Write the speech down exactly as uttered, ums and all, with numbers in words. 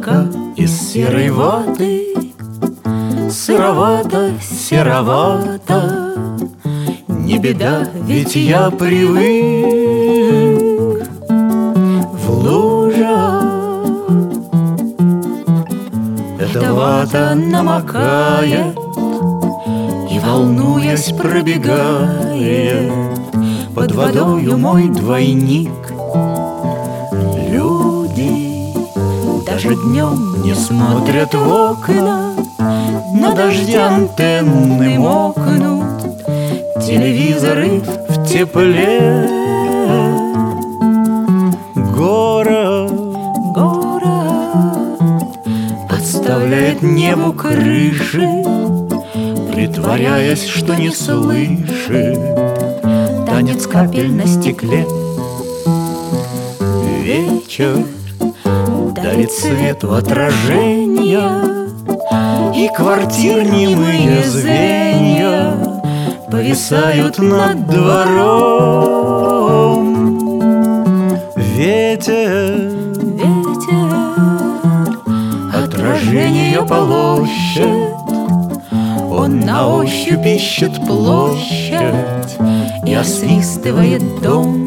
молока из серой ваты. Сыровато, серовато, не беда, ведь я привык. В лужах эта вата намокает и, волнуясь, пробегает под водою мой двойник. Люди даже днем не смотрят в окна, на дожде антенны мокнут, телевизоры в тепле. Город, город подставляет небу крыши, притворяясь, что не слышит танец капель на стекле. Вечер дарит свету отражения, и квартир немые звенья повисают над двором. Ветер, ветер отражение полощет, он на ощупь ищет площадь и освистывает дом.